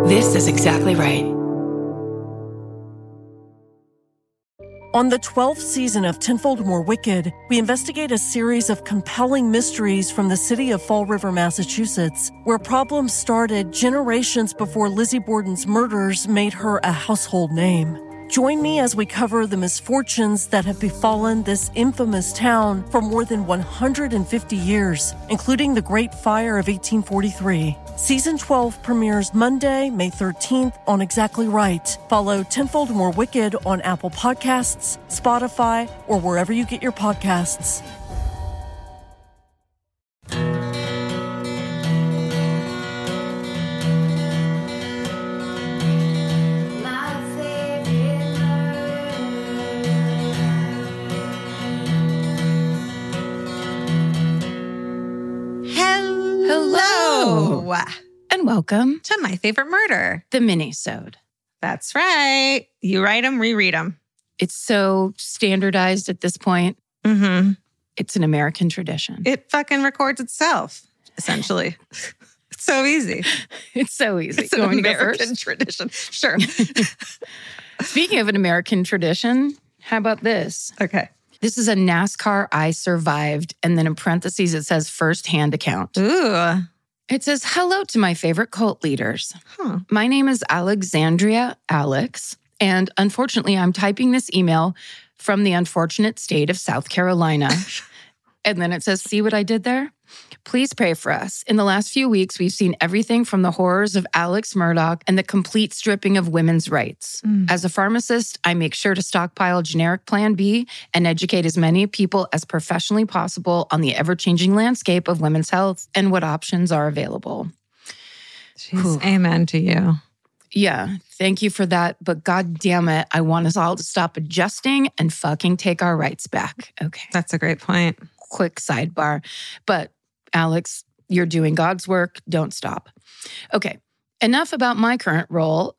This is exactly right. On the 12th season of Tenfold More Wicked, we investigate a series of compelling mysteries from the city of Fall River, Massachusetts, where problems started generations before Lizzie Borden's murders made her a household name. Join me as we cover the misfortunes that have befallen this infamous town for more than 150 years, including the Great Fire of 1843. Season 12 premieres Monday, May 13th on Exactly Right. Follow Tenfold More Wicked on Apple Podcasts, Spotify, or wherever you get your podcasts. Hello. And welcome To My Favorite Murder. the mini-sode. That's right. You write them, reread them. It's so standardized at this point. Mm-hmm. It's an American tradition. It fucking records itself, essentially. It's so easy. It's so easy. It's an You want me to go American first? tradition. Sure. Speaking of an American tradition, how about this? Okay. This is a NASCAR I survived, and then in parentheses it says first-hand account. Ooh. It says, hello to my favorite cult leaders. Huh. My name is Alexandria Alex, and unfortunately I'm typing this email from the unfortunate state of South Carolina. And then it says, see what I did there? Please pray for us. In the last few weeks, we've seen everything from the horrors of Alex Murdaugh and the complete stripping of women's rights. As a pharmacist, I make sure to stockpile generic Plan B and educate as many people as professionally possible on the ever-changing landscape of women's health and what options are available. Jeez, amen to you. Yeah, thank you for that. But God damn it, I want us all to stop adjusting and fucking take our rights back. Okay. That's a great point. Quick sidebar. But Alex, you're doing God's work. Don't stop. Okay. Enough about my current role.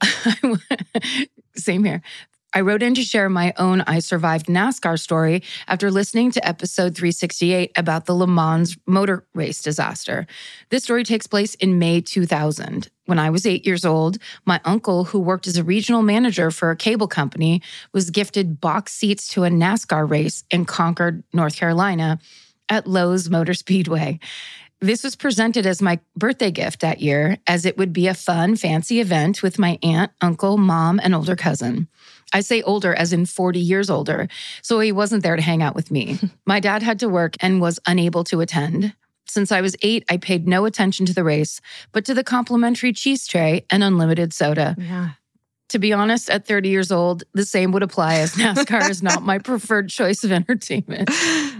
Same here. I wrote in to share my own I survived NASCAR story after listening to episode 368 about the Le Mans motor race disaster. This story takes place in May 2000. When I was 8 years old, my uncle, who worked as a regional manager for a cable company, was gifted box seats to a NASCAR race in Concord, North Carolina at Lowe's Motor Speedway. This was presented as my birthday gift that year, as it would be a fun, fancy event with my aunt, uncle, mom, and older cousin. I say older as in 40 years older, so he wasn't there to hang out with me. My dad had to work and was unable to attend. Since I was 8, I paid no attention to the race, but to the complimentary cheese tray and unlimited soda. Yeah. To be honest, at 30 years old, the same would apply, as NASCAR is not my preferred choice of entertainment.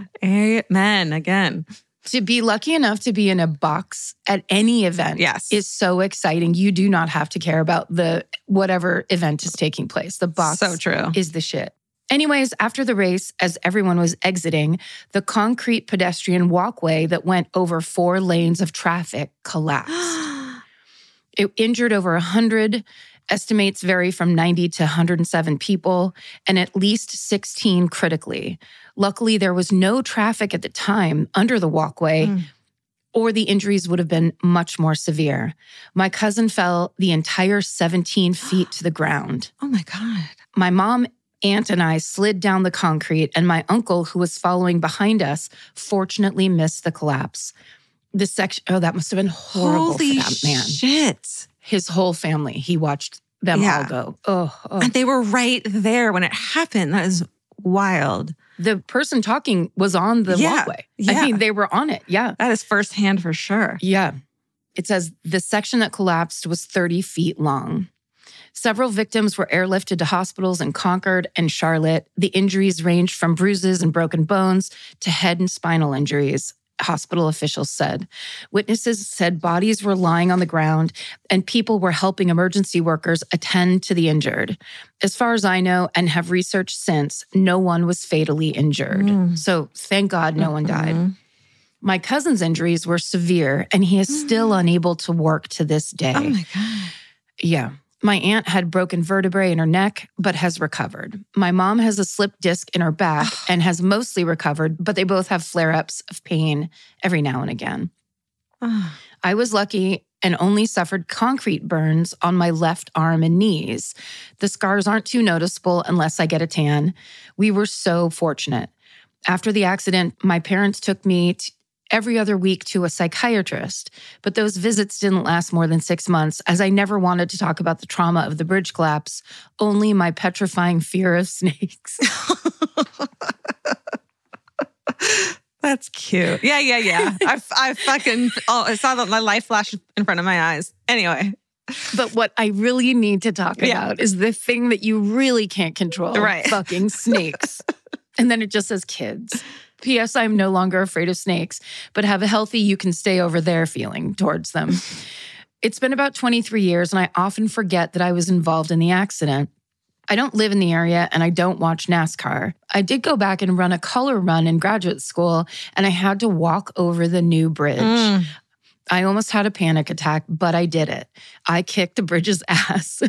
Amen. Again. To be lucky enough to be in a box at any event is so exciting. You do not have to care about the whatever event is taking place. The box So true. is the shit. Anyways, after the race, as everyone was exiting, the concrete pedestrian walkway that went over 4 lanes of traffic collapsed. It injured over 100. Estimates vary from 90 to 107 people, and at least 16 critically. Luckily, there was no traffic at the time under the walkway, or the injuries would have been much more severe. My cousin fell the entire 17 feet to the ground. Oh my God. My mom, aunt, and I slid down the concrete, and my uncle, who was following behind us, fortunately missed the collapse. That must have been horrible Holy for that man. shit. His whole family, he watched them all go. Oh. And they were right there when it happened. That is wild. The person talking was on the walkway. Yeah. I mean, they were on it. Yeah. That is firsthand for sure. Yeah. It says the section that collapsed was 30 feet long. Several victims were airlifted to hospitals in Concord and Charlotte. The injuries ranged from bruises and broken bones to head and spinal injuries, hospital officials said. Witnesses said bodies were lying on the ground and people were helping emergency workers attend to the injured. As far as I know, and have researched since, no one was fatally injured. So thank God no one died. My cousin's injuries were severe and he is still unable to work to this day. Oh my God. Yeah. My aunt had broken vertebrae in her neck, but has recovered. My mom has a slipped disc in her back and has mostly recovered, but they both have flare-ups of pain every now and again. I was lucky and only suffered concrete burns on my left arm and knees. The scars aren't too noticeable unless I get a tan. We were so fortunate. After the accident, my parents took me every other week to a psychiatrist, but those visits didn't last more than 6 months as I never wanted to talk about the trauma of the bridge collapse, only my petrifying fear of snakes. That's cute. Yeah. I fucking I saw my life flash in front of my eyes. Anyway. But what I really need to talk about is the thing that you really can't control. Right. Fucking snakes. And then it just says kids. P.S. I'm no longer afraid of snakes, but have a healthy you can stay over there feeling towards them. It's been about 23 years, and I often forget that I was involved in the accident. I don't live in the area, and I don't watch NASCAR. I did go back and run a color run in graduate school, and I had to walk over the new bridge. I almost had a panic attack, but I did it. I kicked the bridge's ass.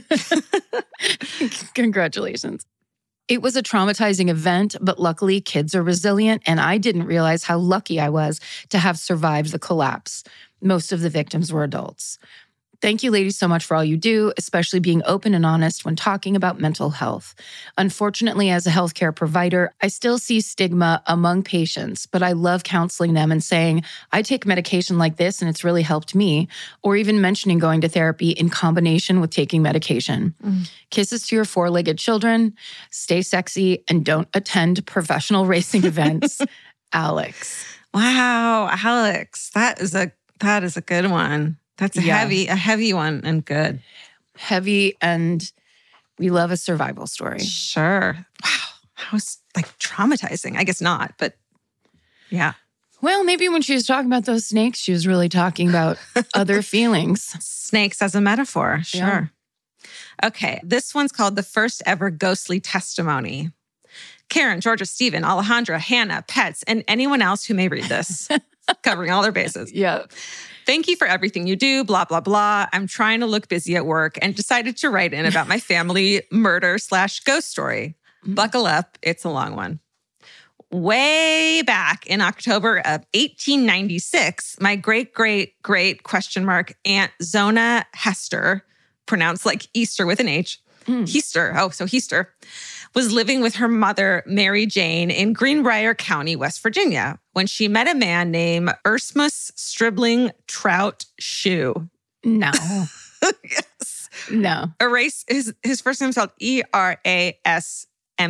Congratulations. It was a traumatizing event, but luckily kids are resilient, and I didn't realize how lucky I was to have survived the collapse. Most of the victims were adults. Thank you, ladies, so much for all you do, especially being open and honest when talking about mental health. Unfortunately, as a healthcare provider, I still see stigma among patients, but I love counseling them and saying, I take medication like this and it's really helped me, or even mentioning going to therapy in combination with taking medication. Kisses to your four-legged children, stay sexy, and don't attend professional racing events. Alex. Wow, Alex, that is a good one. That's a heavy one and good. Heavy, and we love a survival story. Sure. Wow. That was like traumatizing. I guess not, but yeah. Well, maybe when she was talking about those snakes, she was really talking about other feelings. Snakes as a metaphor. Sure. Yeah. Okay. This one's called The First Ever Ghostly Testimony. Karen, Georgia, Stephen, Alejandra, Hannah, Pets, and anyone else who may read this. Covering all their bases. Yeah. Thank you for everything you do, blah, blah, blah. I'm trying to look busy at work and decided to write in about my family murder/ghost story. Buckle up. It's a long one. Way back in October of 1896, my great Aunt Zona Hester, pronounced like Easter with an H, Hester, was living with her mother, Mary Jane, in Greenbrier County, West Virginia, when she met a man named Erasmus Stribling Trout Shoe. No. Yes. No. His first name is spelled Erasmus.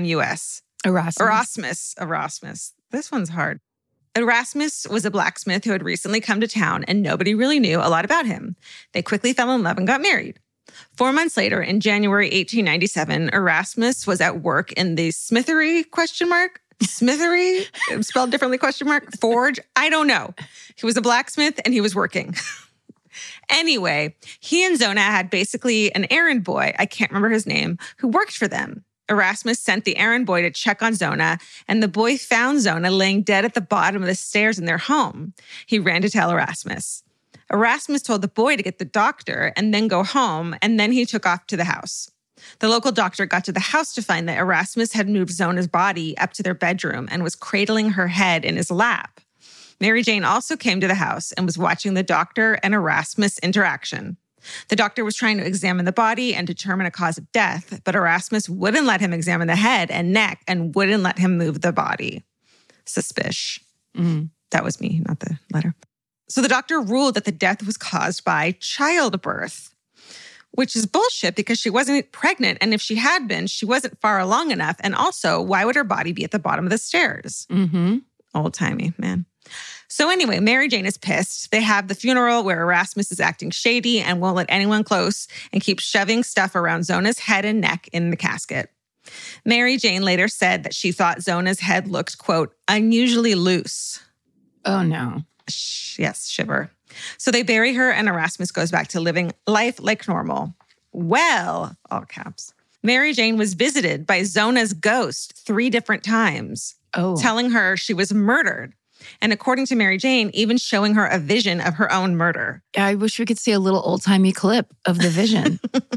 Erasmus. This one's hard. Erasmus was a blacksmith who had recently come to town, and nobody really knew a lot about him. They quickly fell in love and got married. 4 months later, in January 1897, Erasmus was at work in the smithery, Smithery, spelled differently, forge? I don't know. He was a blacksmith and he was working. Anyway, he and Zona had basically an errand boy, I can't remember his name, who worked for them. Erasmus sent the errand boy to check on Zona, and the boy found Zona laying dead at the bottom of the stairs in their home. He ran to tell Erasmus. Erasmus told the boy to get the doctor and then go home, and then he took off to the house. The local doctor got to the house to find that Erasmus had moved Zona's body up to their bedroom and was cradling her head in his lap. Mary Jane also came to the house and was watching the doctor and Erasmus interaction. The doctor was trying to examine the body and determine a cause of death, but Erasmus wouldn't let him examine the head and neck and wouldn't let him move the body. Suspicious. That was me, not the letter. So the doctor ruled that the death was caused by childbirth, which is bullshit because she wasn't pregnant. And if she had been, she wasn't far along enough. And also, why would her body be at the bottom of the stairs? Old-timey, man. So anyway, Mary Jane is pissed. They have the funeral where Erasmus is acting shady and won't let anyone close and keeps shoving stuff around Zona's head and neck in the casket. Mary Jane later said that she thought Zona's head looked, quote, unusually loose. Oh, no. Yes, shiver. So they bury her and Erasmus goes back to living life like normal. Well, all caps, Mary Jane was visited by Zona's ghost 3 different times, telling her she was murdered. And according to Mary Jane, even showing her a vision of her own murder. I wish we could see a little old-timey clip of the vision.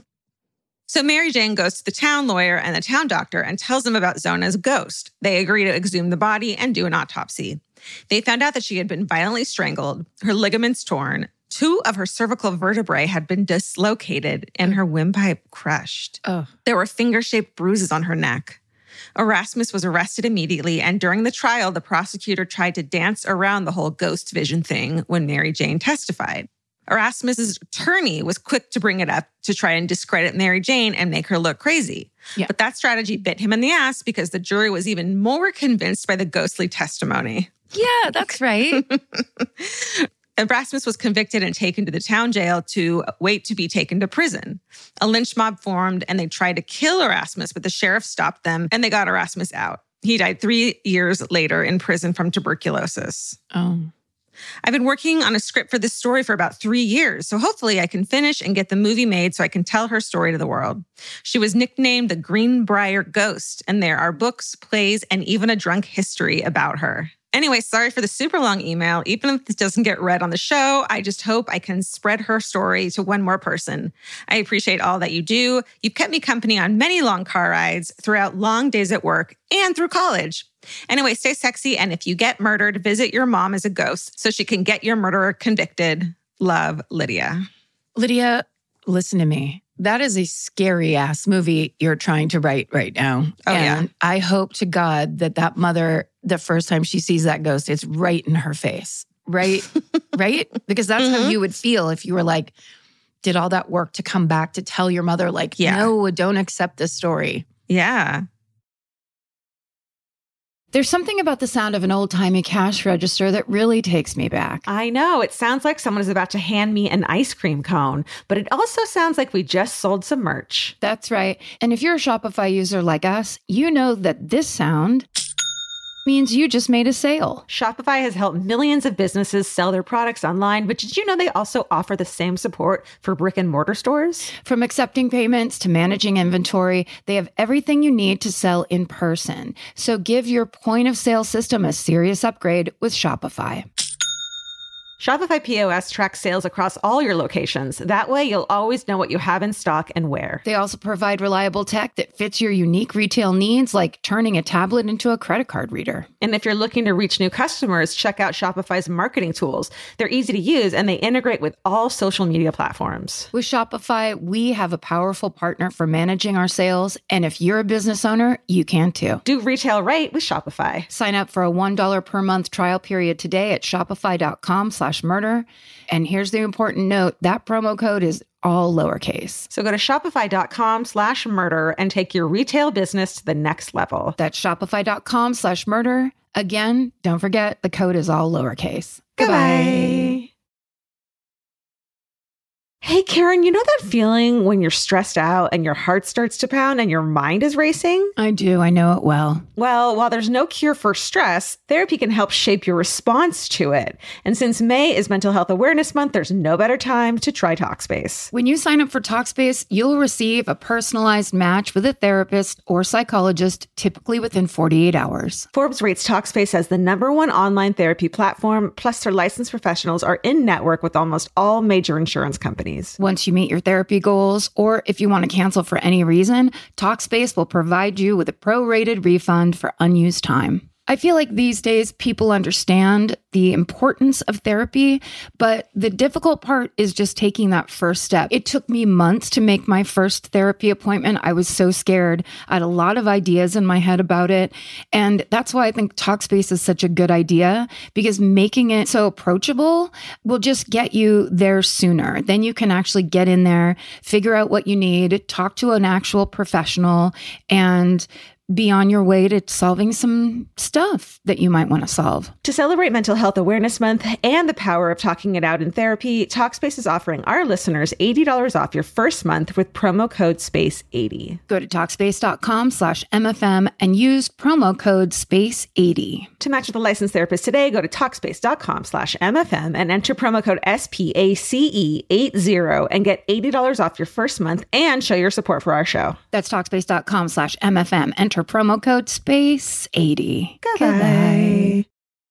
So Mary Jane goes to the town lawyer and the town doctor and tells them about Zona's ghost. They agree to exhume the body and do an autopsy. They found out that she had been violently strangled, her ligaments torn, 2 of her cervical vertebrae had been dislocated and her windpipe crushed. Oh. There were finger-shaped bruises on her neck. Erasmus was arrested immediately, and during the trial, the prosecutor tried to dance around the whole ghost vision thing when Mary Jane testified. Erasmus's attorney was quick to bring it up to try and discredit Mary Jane and make her look crazy. Yeah. But that strategy bit him in the ass because the jury was even more convinced by the ghostly testimony. Yeah, that's right. Erasmus was convicted and taken to the town jail to wait to be taken to prison. A lynch mob formed and they tried to kill Erasmus, but the sheriff stopped them and they got Erasmus out. He died 3 years later in prison from tuberculosis. Oh. I've been working on a script for this story for about 3 years, so hopefully I can finish and get the movie made so I can tell her story to the world. She was nicknamed the Greenbrier Ghost, and there are books, plays, and even a drunk history about her. Anyway, sorry for the super long email. Even if this doesn't get read on the show, I just hope I can spread her story to one more person. I appreciate all that you do. You've kept me company on many long car rides, throughout long days at work, and through college. Anyway, stay sexy, and if you get murdered, visit your mom as a ghost so she can get your murderer convicted. Love, Lydia. Lydia, listen to me. That is a scary ass movie you're trying to write right now. Oh, and yeah. I hope to God that mother, the first time she sees that ghost, it's right in her face. Right? Right? Because that's how you would feel if you were like, did all that work to come back to tell your mother, like, no, don't accept this story. Yeah. There's something about the sound of an old-timey cash register that really takes me back. I know. It sounds like someone is about to hand me an ice cream cone, but it also sounds like we just sold some merch. That's right. And if you're a Shopify user like us, you know that this sound means you just made a sale. Shopify has helped millions of businesses sell their products online, but did you know they also offer the same support for brick and mortar stores? From accepting payments to managing inventory, they have everything you need to sell in person. So give your point of sale system a serious upgrade with Shopify. Shopify POS tracks sales across all your locations. That way, you'll always know what you have in stock and where. They also provide reliable tech that fits your unique retail needs, like turning a tablet into a credit card reader. And if you're looking to reach new customers, check out Shopify's marketing tools. They're easy to use, and they integrate with all social media platforms. With Shopify, we have a powerful partner for managing our sales. And if you're a business owner, you can too. Do retail right with Shopify. Sign up for a $1 per month trial period today at shopify.com/murder. And here's the important note, that promo code is all lowercase. So go to shopify.com/murder and take your retail business to the next level. That's shopify.com/murder. Again, don't forget, the code is all lowercase. Goodbye. Hey, Karen, you know that feeling when you're stressed out and your heart starts to pound and your mind is racing? I do. I know it well. Well, while there's no cure for stress, therapy can help shape your response to it. And since May is Mental Health Awareness Month, there's no better time to try Talkspace. When you sign up for Talkspace, you'll receive a personalized match with a therapist or psychologist, typically within 48 hours. Forbes rates Talkspace as the #1 online therapy platform, plus their licensed professionals are in network with almost all major insurance companies. Once you meet your therapy goals, or if you want to cancel for any reason, Talkspace will provide you with a prorated refund for unused time. I feel like these days people understand the importance of therapy, but the difficult part is just taking that first step. It took me months to make my first therapy appointment. I was so scared. I had a lot of ideas in my head about it. And that's why I think Talkspace is such a good idea, because making it so approachable will just get you there sooner. Then you can actually get in there, figure out what you need, talk to an actual professional, and be on your way to solving some stuff that you might want to solve. To celebrate Mental Health Awareness Month and the power of talking it out in therapy, Talkspace is offering our listeners $80 off your first month with promo code SPACE80. Go to Talkspace.com/MFM and use promo code SPACE80. To match with a licensed therapist today, go to Talkspace.com/MFM and enter promo code SPACE80 and get $80 off your first month and show your support for our show. That's Talkspace.com/MFM. Enter promo code SPACE80. Goodbye.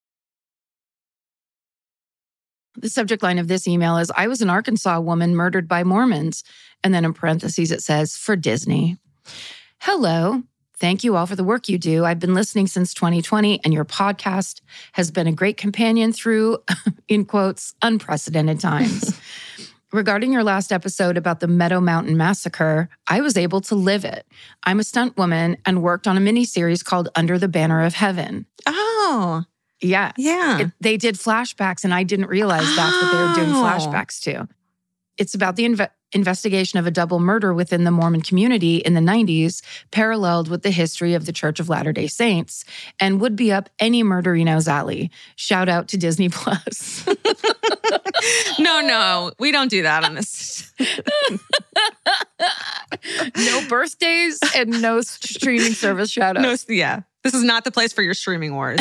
The subject line of this email is, I was an Arkansas woman murdered by Mormons. And then in parentheses, it says, for Disney. Hello. Thank you all for the work you do. I've been listening since 2020, and your podcast has been a great companion through, in quotes, unprecedented times. Regarding your last episode about the Meadow Mountain Massacre, I was able to live it. I'm a stunt woman and worked on a miniseries called Under the Banner of Heaven. Oh, yeah. yeah. They did flashbacks, and I didn't realize that's what they were doing flashbacks to. It's about the investigation of a double murder within the Mormon community in the 90s, paralleled with the history of the Church of Latter-day Saints, and would be up any murderino's alley. Shout out to Disney Plus. No, we don't do that on this. No birthdays and no streaming service shout outs. No, yeah. This is not the place for your streaming wars.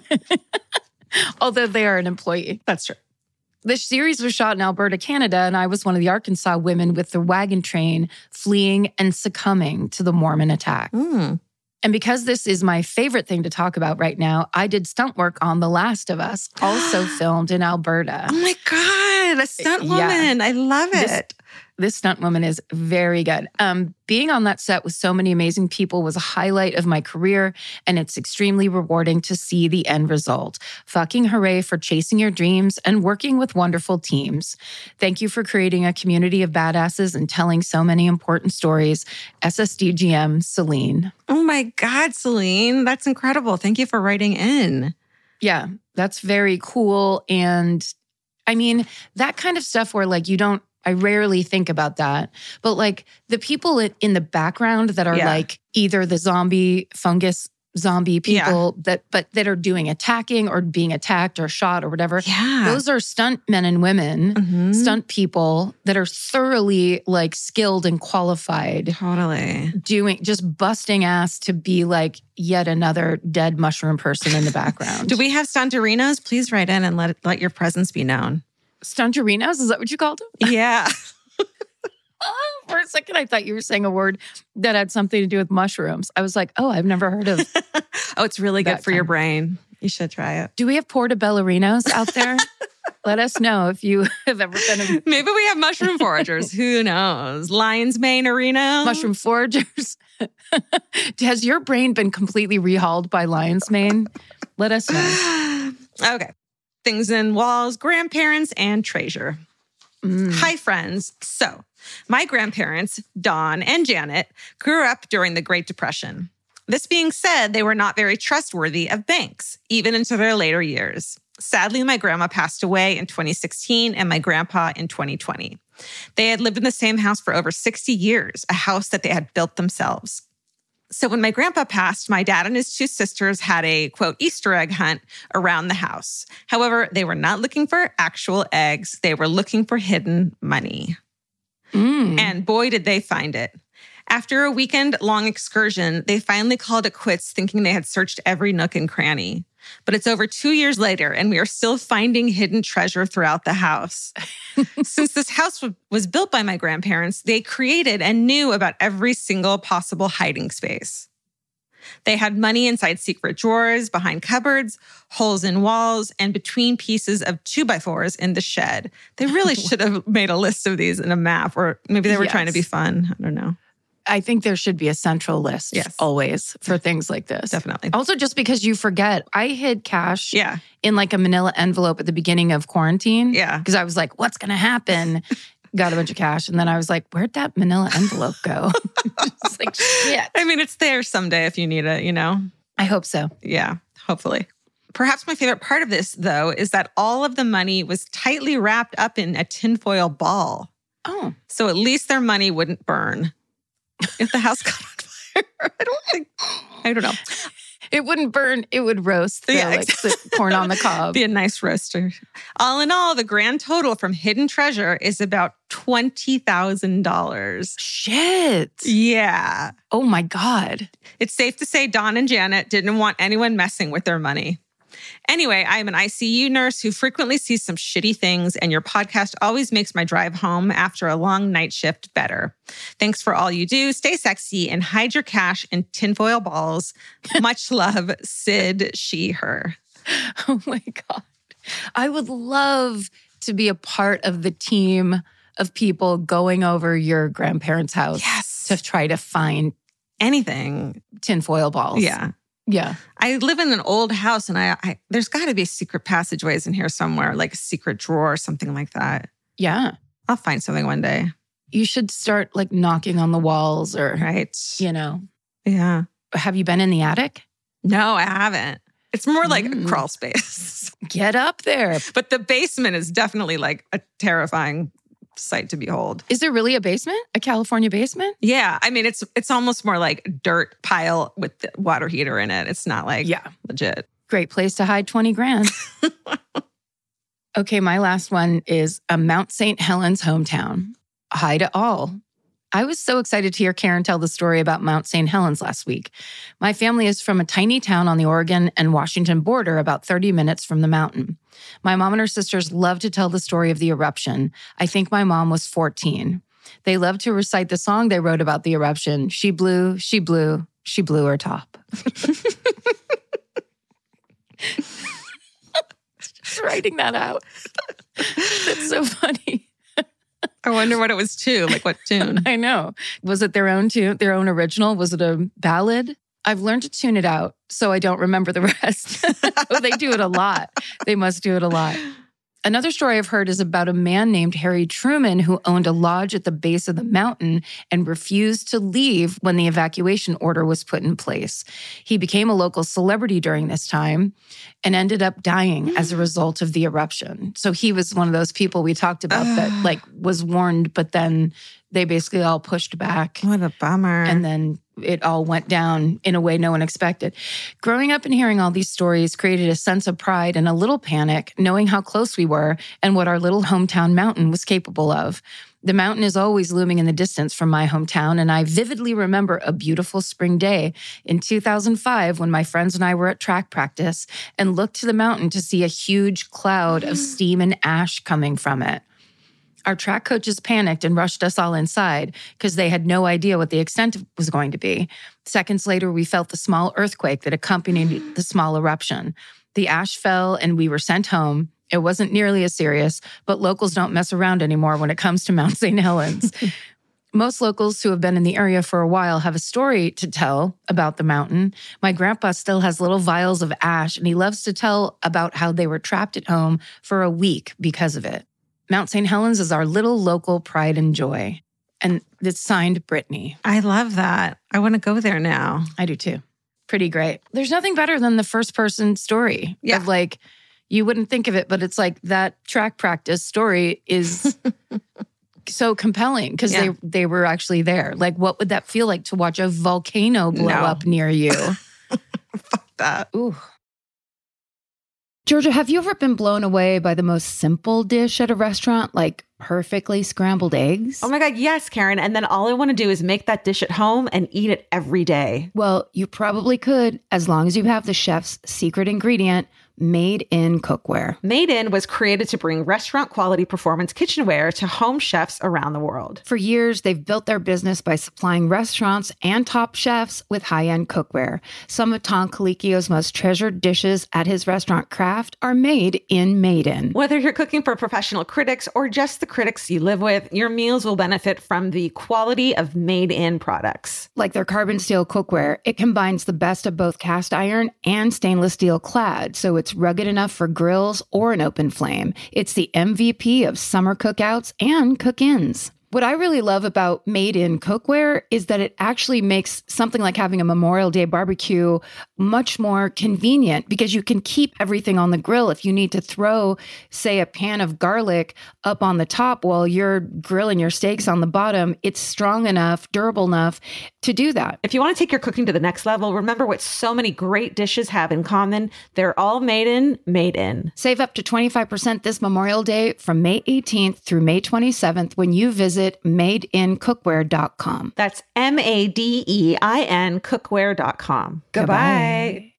Although they are an employee. That's true. This series was shot in Alberta, Canada, and I was one of the Arkansas women with the wagon train fleeing and succumbing to the Mormon attack. Mm. And because this is my favorite thing to talk about right now, I did stunt work on The Last of Us, also filmed in Alberta. Oh my God, a stunt woman. I love it. This stunt woman is very good. Being on that set with so many amazing people was a highlight of my career, and it's extremely rewarding to see the end result. Fucking hooray for chasing your dreams and working with wonderful teams. Thank you for creating a community of badasses and telling so many important stories. SSDGM, Celine. Oh my God, Celine. That's incredible. Thank you for writing in. Yeah, that's very cool. And I mean, that kind of stuff where like I rarely think about that. But like the people in the background that are like either the fungus zombie people that are doing attacking or being attacked or shot or whatever. Yeah. Those are stunt men and women, stunt people that are thoroughly like skilled and qualified. Totally. Just busting ass to be like yet another dead mushroom person in the background. Do we have stuntarinos? Please write in and let your presence be known. Stuntarinos? Is that what you called them? Yeah. For a second, I thought you were saying a word that had something to do with mushrooms. I was like, oh, I've never heard of. Oh, it's really good for your brain. You should try it. Do we have portobellarinos out there? Let us know if you have ever been. Maybe we have mushroom foragers. Who knows? Lion's mane arena. Mushroom foragers. Has your brain been completely rehauled by lion's mane? Let us know. Okay. Things in Walls, grandparents, and treasure. Hi, friends. So, my grandparents, Dawn and Janet, grew up during the Great Depression. This being said, they were not very trustworthy of banks, even into their later years. Sadly, my grandma passed away in 2016 and my grandpa in 2020. They had lived in the same house for over 60 years, a house that they had built themselves. So when my grandpa passed, my dad and his two sisters had a, quote, Easter egg hunt around the house. However, they were not looking for actual eggs. They were looking for hidden money. And boy, did they find it. After a weekend-long excursion, they finally called it quits, thinking they had searched every nook and cranny. But it's over 2 years later, and we are still finding hidden treasure throughout the house. Since this house was built by my grandparents, they created and knew about every single possible hiding space. They had money inside secret drawers, behind cupboards, holes in walls, and between pieces of 2x4s in the shed. They really should have made a list of these in a map, or maybe they were trying to be fun. I don't know. I think there should be a central list always for things like this. Definitely. Also, just because you forget, I hid cash in like a manila envelope at the beginning of quarantine. Yeah. Because I was like, what's going to happen? Got a bunch of cash. And then I was like, where'd that manila envelope go? It's like, shit. I mean, it's there someday if you need it, you know? I hope so. Yeah, hopefully. Perhaps my favorite part of this, though, is that all of the money was tightly wrapped up in a tinfoil ball. Oh. So at least their money wouldn't burn. If the house caught on fire, I don't know. It wouldn't burn, it would roast. Like the corn on the cob. Be a nice roaster. All in all, the grand total from hidden treasure is about $20,000. Shit. Yeah. Oh my God. It's safe to say Dawn and Janet didn't want anyone messing with their money. Anyway, I am an ICU nurse who frequently sees some shitty things, and your podcast always makes my drive home after a long night shift better. Thanks for all you do. Stay sexy and hide your cash in tinfoil balls. Much love, Sid, she, her. Oh my God. I would love to be a part of the team of people going over your grandparents' house to try to find anything. Tinfoil balls. Yeah. Yeah. I live in an old house and I there's got to be secret passageways in here somewhere, like a secret drawer or something like that. Yeah. I'll find something one day. You should start like knocking on the walls or, Right. Yeah. Have you been in the attic? No, I haven't. It's more like a crawl space. Get up there. But the basement is definitely like a terrifying sight to behold. Is there really a basement? A California basement? Yeah. I mean, it's almost more like a dirt pile with the water heater in it. It's not like legit. Great place to hide 20 grand. Okay, my last one is a Mount St. Helens hometown. Hi to all. I was so excited to hear Karen tell the story about Mount St. Helens last week. My family is from a tiny town on the Oregon and Washington border, about 30 minutes from the mountain. My mom and her sisters love to tell the story of the eruption. I think my mom was 14. They love to recite the song they wrote about the eruption. She blew, she blew, she blew her top. Just writing that out. That's so funny. I wonder what it was too. Like what tune? I know. Was it their own tune, their own original? Was it a ballad? I've learned to tune it out so I don't remember the rest. Oh, they do it a lot. They must do it a lot. Another story I've heard is about a man named Harry Truman who owned a lodge at the base of the mountain and refused to leave when the evacuation order was put in place. He became a local celebrity during this time and ended up dying as a result of the eruption. So he was one of those people we talked about that like was warned, but then they basically all pushed back. What a bummer. And then it all went down in a way no one expected. Growing up and hearing all these stories created a sense of pride and a little panic, knowing how close we were and what our little hometown mountain was capable of. The mountain is always looming in the distance from my hometown, and I vividly remember a beautiful spring day in 2005 when my friends and I were at track practice and looked to the mountain to see a huge cloud of steam and ash coming from it. Our track coaches panicked and rushed us all inside because they had no idea what the extent was going to be. Seconds later, we felt the small earthquake that accompanied the small eruption. The ash fell and we were sent home. It wasn't nearly as serious, but locals don't mess around anymore when it comes to Mount St. Helens. Most locals who have been in the area for a while have a story to tell about the mountain. My grandpa still has little vials of ash, and he loves to tell about how they were trapped at home for a week because of it. Mount St. Helens is our little local pride and joy. And it's signed Brittany. I love that. I want to go there now. I do too. Pretty great. There's nothing better than the first person story of like, you wouldn't think of it, but it's like that track practice story is so compelling because they were actually there. Like, what would that feel like to watch a volcano blow up near you? Fuck that. Ooh. Georgia, have you ever been blown away by the most simple dish at a restaurant, like perfectly scrambled eggs? Oh my God, yes, Karen. And then all I want to do is make that dish at home and eat it every day. Well, you probably could, as long as you have the chef's secret ingredient, Made in Cookware. Made in was created to bring restaurant quality performance kitchenware to home chefs around the world. For years, they've built their business by supplying restaurants and top chefs with high-end cookware. Some of Tom Colicchio's most treasured dishes at his restaurant Craft are made in Made in. Whether you're cooking for professional critics or just the critics you live with, your meals will benefit from the quality of Made in products. Like their carbon steel cookware, it combines the best of both cast iron and stainless steel clad, so it's rugged enough for grills or an open flame. It's the MVP of summer cookouts and cook-ins. What I really love about Made in Cookware is that it actually makes something like having a Memorial Day barbecue much more convenient because you can keep everything on the grill. If you need to throw, say, a pan of garlic up on the top while you're grilling your steaks on the bottom, it's strong enough, durable enough to do that. If you want to take your cooking to the next level, remember what so many great dishes have in common. They're all made in. Save up to 25% this Memorial Day from May 18th through May 27th when you visit madeincookware.com. That's MADEIN cookware.com. Goodbye.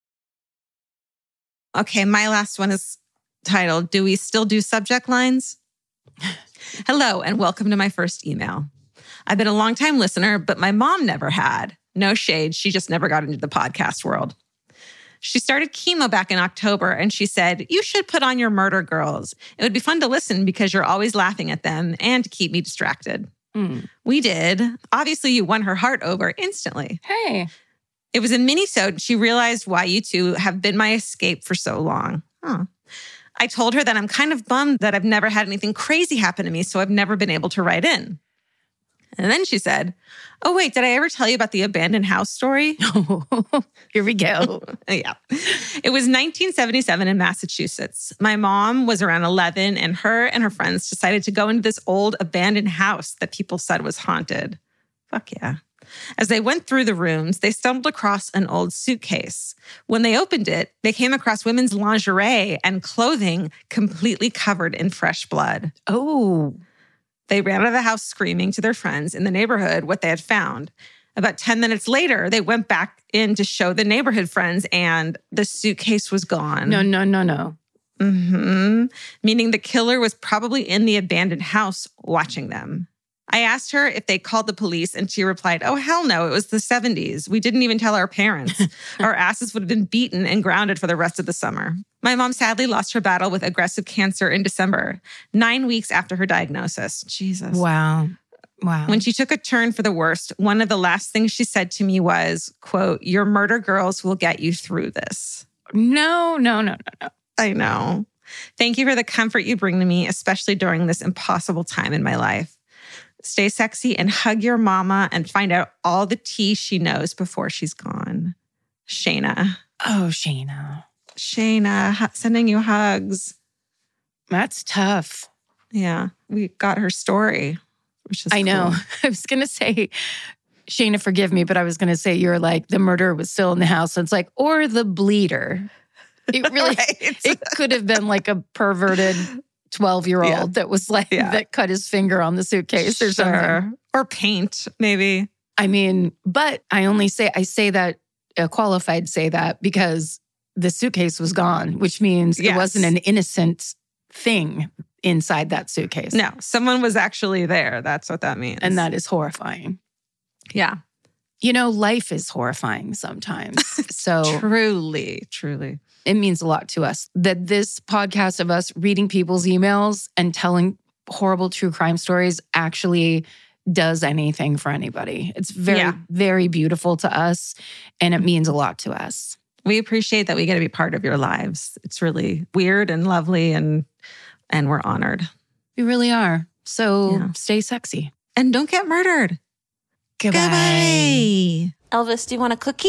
Okay, my last one is titled, Do We Still Do Subject Lines? Hello, and welcome to my first email. I've been a longtime listener, but my mom never had. No shade, she just never got into the podcast world. She started chemo back in October, and she said, you should put on your Murder Girls. It would be fun to listen because you're always laughing at them and to keep me distracted. We did. Obviously, you won her heart over instantly. Hey. It was a mini-sode. She realized why you two have been my escape for so long. Huh. I told her that I'm kind of bummed that I've never had anything crazy happen to me, so I've never been able to write in. And then she said, oh, wait, did I ever tell you about the abandoned house story? Here we go. Yeah. It was 1977 in Massachusetts. My mom was around 11, and her friends decided to go into this old abandoned house that people said was haunted. Fuck yeah. As they went through the rooms, they stumbled across an old suitcase. When they opened it, they came across women's lingerie and clothing completely covered in fresh blood. Oh. They ran out of the house screaming to their friends in the neighborhood what they had found. About 10 minutes later, they went back in to show the neighborhood friends, and the suitcase was gone. No. Mm-hmm. Meaning the killer was probably in the abandoned house watching them. I asked her if they called the police, and she replied, oh, hell no, it was the 70s. We didn't even tell our parents. Our asses would have been beaten and grounded for the rest of the summer. My mom sadly lost her battle with aggressive cancer in December, 9 weeks after her diagnosis. Jesus. Wow. When she took a turn for the worst, one of the last things she said to me was, quote, your murder girls will get you through this. No. I know. Thank you for the comfort you bring to me, especially during this impossible time in my life. Stay sexy and hug your mama and find out all the tea she knows before she's gone. Shayna. Oh, Shayna. Shayna, sending you hugs. That's tough. Yeah, we got her story, which is I know. cool. I was going to say, Shayna, forgive me, but I was going to say you're like, the murderer was still in the house. And it's like, or the bleeder. It really, Right. It could have been like a perverted 12-year-old that was like, that cut his finger on the suitcase or something. Or paint, maybe. I mean, but I say that, qualified say that because the suitcase was gone, which means it wasn't an innocent thing inside that suitcase. No, someone was actually there. That's what that means. And that is horrifying. Yeah. You know, life is horrifying sometimes. So Truly. it means a lot to us that this podcast of us reading people's emails and telling horrible true crime stories actually does anything for anybody. It's very, very beautiful to us, and it means a lot to us. We appreciate that we get to be part of your lives. It's really weird and lovely, and we're honored. We really are. So stay sexy. And don't get murdered. Goodbye. Elvis, do you want a cookie?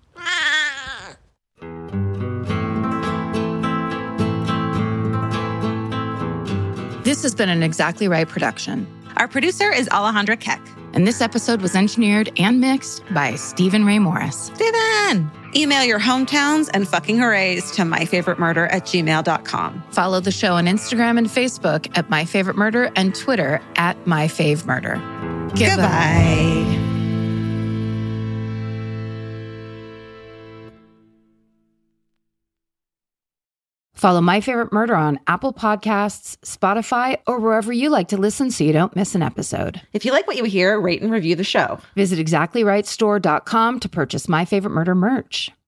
This has been an Exactly Right production. Our producer is Alejandra Keck. And this episode was engineered and mixed by Stephen Ray Morris. Steven! Email your hometowns and fucking hoorays to myfavoritemurder@gmail.com. Follow the show on Instagram and Facebook at My Favorite Murder and Twitter at My Fave Murder. Goodbye. Follow My Favorite Murder on Apple Podcasts, Spotify, or wherever you like to listen so you don't miss an episode. If you like what you hear, rate and review the show. Visit exactlyrightstore.com to purchase My Favorite Murder merch.